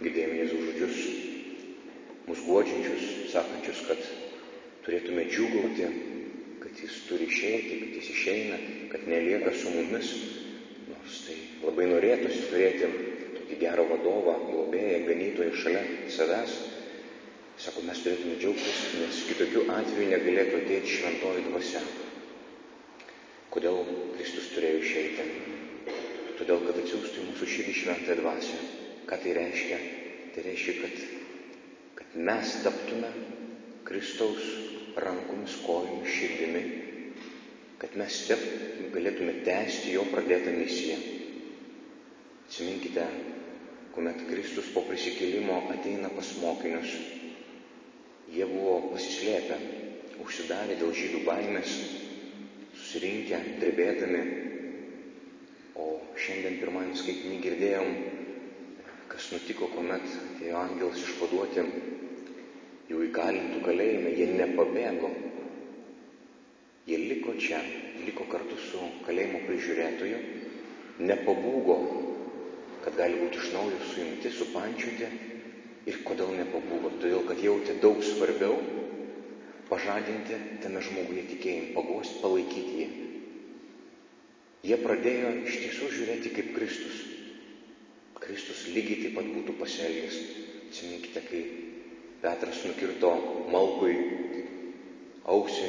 girdėjome Jėzaus žodžius, mus guodžiančius, sakančius, kad turėtume džiūgauti, kad jis turi išeiti, kad jis išeina, kad nelieka su mumis, nors tai labai norėtųsi turėti tokį gerą vadovą, globėją, ganytoją šalia savęs. Sako, mes turėtume džiaugtis, nes kitokių atvejų negalėtų ateiti šventoji dvasia. Kodėl Kristus turėjo išeiti? Todėl, kad atsiųstų į mūsų širdį šventąją dvasią. Ką tai reiškia? Tai reiškia, kad mes taptume Kristaus rankomis, kojomis, širdimi, kad mes galėtume tęsti jo pradėtą misiją. Atsiminkite, kuomet Kristus po prisikėlimo ateina pas mokinius, jie buvo pasislėpę, užsidarę dėl žydų baimės, susirinkę, drebėdami. O šiandien pirmajam skaitinį girdėjom, kas nutiko, kuomet atėjo angelas išvaduoti jų įkalintų kalėjime. Jie nepabėgo. Jie liko čia, liko kartu su kalėjimo prižiūrėtoju, nepabūgo, kad gali būti iš naujo suimti, supančioti. Ir kodėl nepabūgo? Todėl, kad jautė daug svarbiau pažadinti tame žmoguje tikėjimą, paguosti, palaikyti jį. Jie pradėjo iš tiesų žiūrėti kaip Kristus. Kristus lygiai taip pat būtų pasielgęs. Atsiminkite, kai Petras nukirto Malkui ausį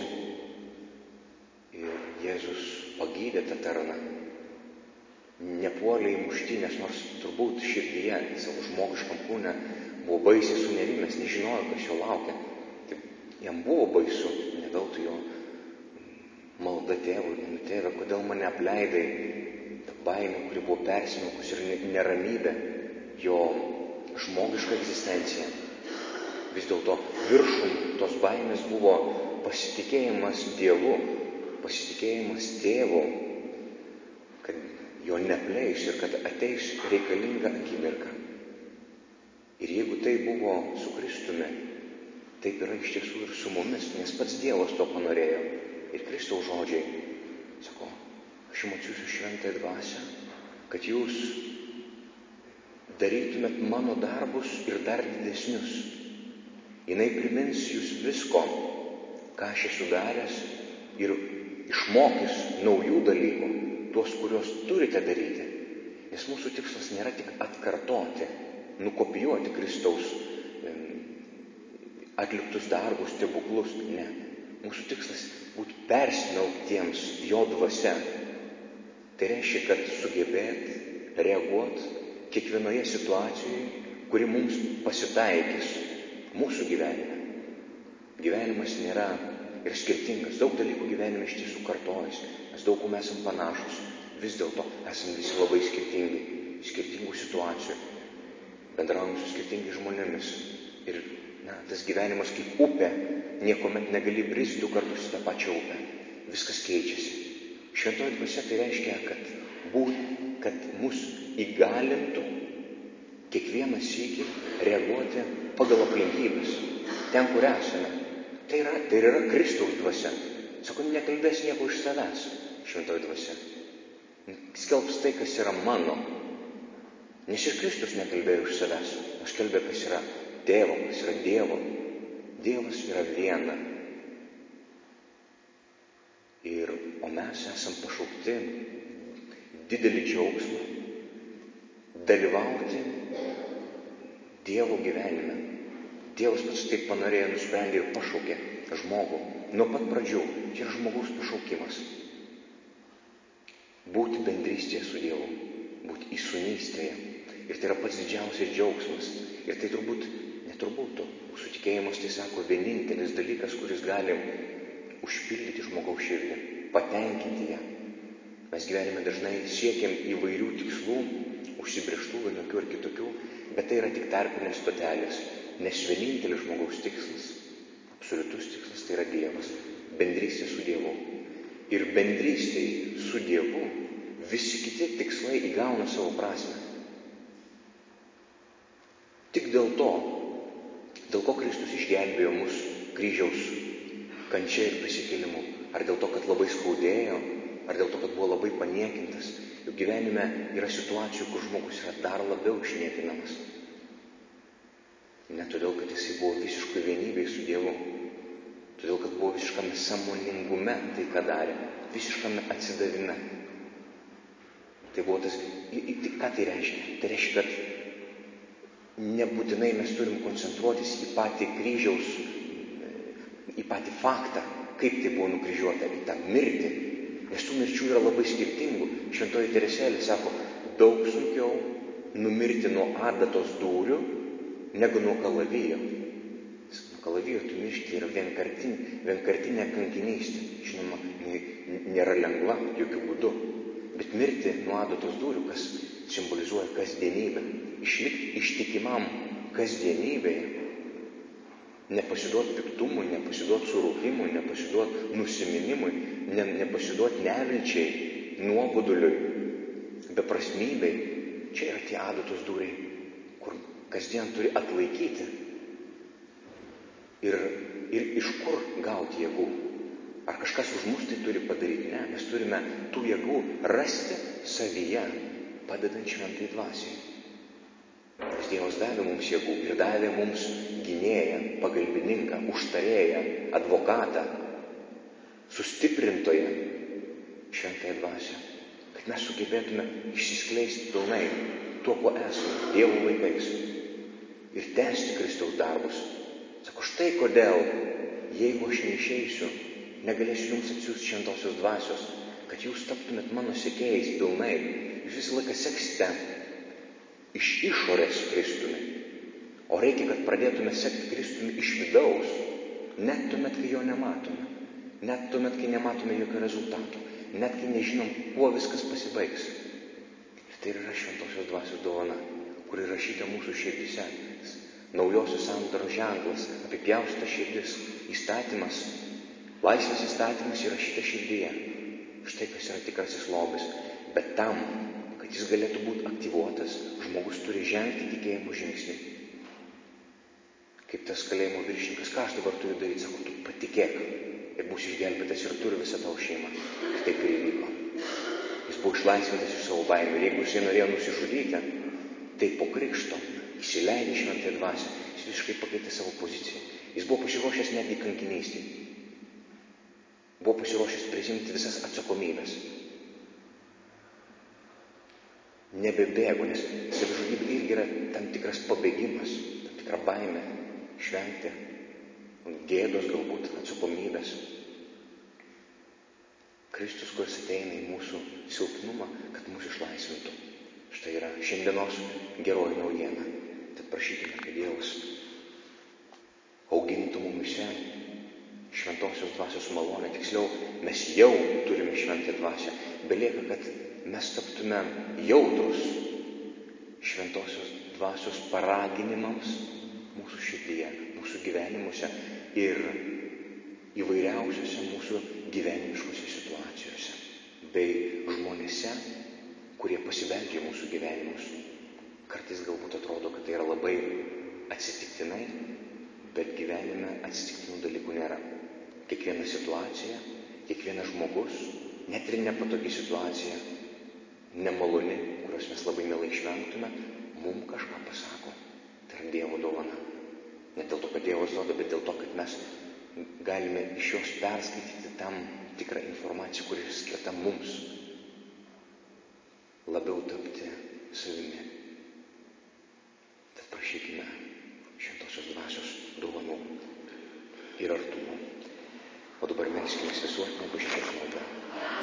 ir Jėzus pagydė tą tarną. Nepuolė į muštynės, nors turbūt širdyje, savo žmogiškam kūne, buvo baisiai sunerimęs, nežinojo, kas jo laukia. Taip, jam buvo baisu, ne veltui jo malda tėvui, tėve, kodėl mane apleidai, ta baimė, kuri buvo persmelkus ir neramybė, jo žmogiška egzistencija. Vis dėlto viršum tos baimės buvo pasitikėjimas Dievu, pasitikėjimas Tėvu, kad jo nepleis ir kad ateis reikalinga akimirka. Ir jeigu tai buvo su Kristumi, taip yra iš tiesų ir su mumis, nes pats Dievas to panorėjo. Ir Kristaus žodžiai, sako, aš jums atsiųsiu šventąją dvasią, kad jūs darytumėt mano darbus ir dar didesnius. Jinai primins jūs visko, ką aš esu daręs, ir išmokys naujų dalykų, tuos, kuriuos turite daryti. Nes mūsų tikslas nėra tik atkartoti, nukopijuoti Kristaus atliktus darbus, stebuklus. Ne. Mūsų tikslas būti persmelktiems jo dvasia. Tai reiškia, kad sugebėt reaguoti kiekvienoje situacijoje, kuri mums pasitaikys mūsų gyvenime. Gyvenimas nėra ir skirtingas. Daug dalykų gyvenime iš tiesų kartojasi. Mes daug kuo esam panašus. Vis dėlto esame visi labai skirtingi. Skirtingų situacijų. Bendraujam su skirtingais žmonėmis. Ir tas gyvenimas kaip upė. Niekuomet negali bristi 2 kartus į tą pačią upę. Viskas keičiasi. Šventoji dvasia tai reiškia, kad mus įgalintų kiekvieną sykį reaguoti pagal aplinkybės. Ten, kur esame. Tai yra Kristaus dvasia. Sako, nekalbės nieko iš savęs, šventoji dvasia. Skelbs tai, kas yra mano. Nes ir Kristus nekalbėjo iš savęs. O skelbė, kas yra Tėvo, kas yra Dievo. Dievas yra viena. O mes esam pašaukti didelį džiaugsmą dalyvauti Dievo gyvenime. Dievas pats taip panorėjo, nusprendė ir pašaukė žmogų. Nuo pat pradžių. Čia yra žmogaus pašaukimas. Būti bendrystėje su Dievu. Būti įsūnystėje. Ir tai yra pats didžiausias džiaugsmas. Ir tai mūsų tikėjimas, tai sako, vienintelis dalykas, kuris gali užpildyti žmogaus širdį, patenkinti ją. Mes gyvenime dažnai siekiam įvairių tikslų, užsibrėžtų vienokių ar kitokių, bet tai yra tik tarpinės stotelės, nes vienintelis žmogaus tikslas, absoliutus tikslas, tai yra Dievas, bendrystė su Dievu. Ir bendrystėje su Dievu visi kiti tikslai įgauna savo prasmę. Tik dėl ko Kristus išgelbėjo mus kryžiaus kančia ir prisikėlimu. Ar dėl to, kad labai skaudėjo, ar dėl to, kad buvo labai paniekintas. Juk gyvenime yra situacijų, kur žmogus yra dar labiau išniekinamas. todėl kad jisai buvo visiškai vienybėj su Dievu. Todėl kad buvo visiškame sąmoningume tai, ką darė. Visiškame atsidavime. Tai buvo tas... Ką tai reiškia? Tai reiškia, kad nebūtinai mes turim koncentruotis į patį kryžiaus, į patį faktą, kaip tai buvo nukryžiuota, į tą mirtį. Nes tų mirčių yra labai skirtingų. Šventoji Teresėlė sako, daug sunkiau numirti nuo adatos dūrių, negu nuo kalavijo. Nuo kalavijo tu miršti yra vienkartinė kankinystė. Žinoma, nėra lengva, jokių būdų. Bet mirti nuo adatos dūrių, kas simbolizuoja kasdienybę. Išlikti ištikimam kasdienybėje. Nepasiduot piktumui, nepasiduot surūpimui, nepasiduot nusiminimui, nepasiduot nevilčiai, nuoboduliui, beprasmybei. Čia yra tie adatos dūriai, kur kasdien turi atlaikyti. Ir iš kur gauti jėgų? Ar kažkas už mus tai turi padaryti? Ne, mes turime tų jėgų rasti savyje, padedant šventai dvasiai. Nes Dievas davė mums jėgų ir davė mums gynėją, pagalbininką, užtarėją, advokatą, sustiprintoją šventąją dvasią. Kad mes sugebėtume išsiskleisti pilnai tuo, kuo esame, Dievo vaikais. Ir tęsti Kristaus darbus. Sako, štai kodėl, jeigu aš neišeisiu, negalėsiu jums atsiųsti šventosios dvasios, kad jūs taptumėt mano sekėjais pilnai. Jūs visą laiką seksite iš išorės Kristumi. O reikia, kad pradėtume sekti Kristumi iš vidaus. Net tuomet, kai jo nematome. Net tuomet, kai nematome jokio rezultato. Net kai nežinom, kuo viskas pasibaigs. Ir tai yra šventosios dvasios dovana, kur įrašyta mūsų širdyse. Naujosios sandoros ženklas, apipjaustyta širdis, įstatymas, laisvės įstatymas įrašyta širdyje. Štai kas yra tikrasis lobis. Bet tam, kad jis galėtų būti aktyvuotas, žmogus turi žengti tikėjimo žingsnį. Kaip tas kalėjimo viršininkas, ką aš dabar turiu daryti? Sako, tu patikėk ir būsi išgelbėtas ir turi visą tavo šeimą. Ir taip ir įvyko. Jis buvo išlaisvintas iš savo baimių. Ir jeigu jisai norėjo nusižudyti, tai po krikšto įsileidė šventąją dvasią. Jis visiškai pakeitė savo poziciją. Jis buvo pasiruošęs netgi kankinystei. Buvo pasiruošęs prisimti visas atsakomybės. Nebebėgo, nes savižudybė irgi yra tam tikras pabėgimas, tam tikra baimė, šventė, gėdos galbūt, atsakomybės. Kristus, kuris ateina į mūsų silpnumą, kad mūsų išlaisvintų. Štai yra šiandienos geroji naujiena. Tad prašykime, kad Dievas augintų mumyse šventosios dvasios malonę. Tiksliau, mes jau turime šventąją dvasią. Belieka, kad mes taptume jautrus šventosios dvasios paraginimams mūsų širdyje, mūsų gyvenimuose ir įvairiausiose mūsų gyvenimiškose situacijose, bei žmonėse, kurie pasibeldžia mūsų gyvenimus. Kartais galbūt atrodo, kad tai yra labai atsitiktinai, bet gyvenime atsitiktinų dalykų nėra. Kiekviena situacija, kiekvienas žmogus, net ir nepatogi situacija, nemaloni, kurios mes labai mielai išvengtume, mums kažką pasako. Tai yra Dievo dovana. Ne dėl to, kad Dievas duoda, bet dėl to, kad mes galime iš jos perskaityti tam tikrą informaciją, kuri skirta mums labiau tapti savimi. Tad prašykime šventosios dvasios dovanų ir artumo. O dabar melskime visuotinę bažnyčios maldą.